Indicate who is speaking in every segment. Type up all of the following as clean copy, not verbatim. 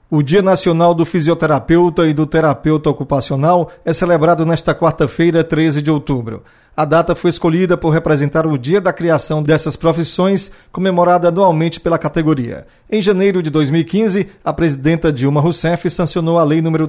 Speaker 1: O Dia Nacional do Fisioterapeuta e do Terapeuta Ocupacional é celebrado nesta quarta-feira, 13 de outubro. A data foi escolhida por representar o dia da criação dessas profissões, comemorada anualmente pela categoria. Em janeiro de 2015, a presidenta Dilma Rousseff sancionou a Lei nº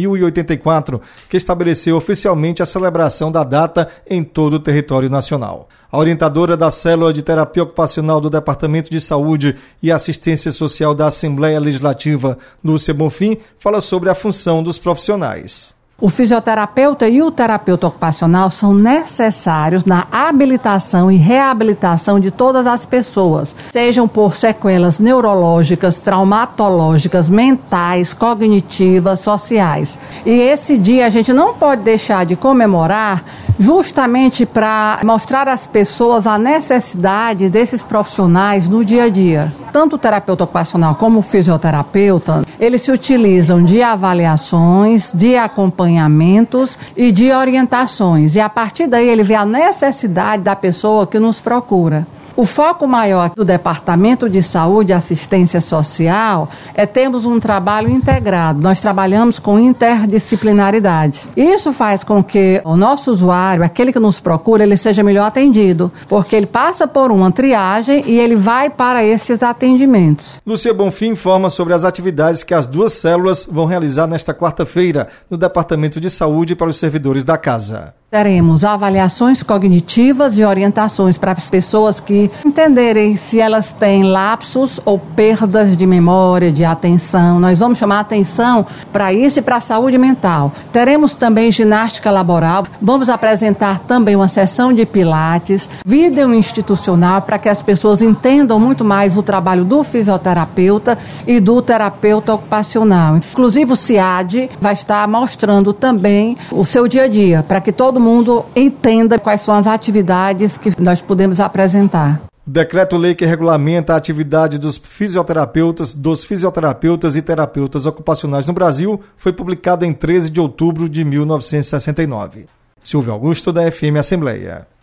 Speaker 1: 13.084, que estabeleceu oficialmente a celebração da data em todo o território nacional. A orientadora da Célula de Terapia Ocupacional do Departamento de Saúde e Assistência Social da Assembleia Legislativa, Lúcia Bonfim, fala sobre a função dos profissionais.
Speaker 2: O fisioterapeuta e o terapeuta ocupacional são necessários na habilitação e reabilitação de todas as pessoas, sejam por sequelas neurológicas, traumatológicas, mentais, cognitivas, sociais. E esse dia a gente não pode deixar de comemorar justamente para mostrar às pessoas a necessidade desses profissionais no dia a dia. Tanto o terapeuta ocupacional como o fisioterapeuta, eles se utilizam de avaliações, de acompanhamentos e de orientações. E a partir daí ele vê a necessidade da pessoa que nos procura. O foco maior do Departamento de Saúde e Assistência Social é termos um trabalho integrado. Nós trabalhamos com interdisciplinaridade. Isso faz com que o nosso usuário, aquele que nos procura, ele seja melhor atendido, porque ele passa por uma triagem e ele vai para estes atendimentos.
Speaker 1: Lúcia Bonfim informa sobre as atividades que as duas células vão realizar nesta quarta-feira no Departamento de Saúde para os servidores da casa.
Speaker 2: Teremos avaliações cognitivas e orientações para as pessoas que entenderem se elas têm lapsos ou perdas de memória, de atenção. Nós vamos chamar atenção para isso e para a saúde mental. Teremos também ginástica laboral. Vamos apresentar também uma sessão de pilates, vídeo institucional para que as pessoas entendam muito mais o trabalho do fisioterapeuta e do terapeuta ocupacional. Inclusive o CIAD vai estar mostrando também o seu dia a dia, para que todo mundo entenda quais são as atividades que nós podemos apresentar.
Speaker 1: O decreto-lei que regulamenta a atividade dos fisioterapeutas e terapeutas ocupacionais no Brasil foi publicado em 13 de outubro de 1969. Silvio Augusto, da FM Assembleia.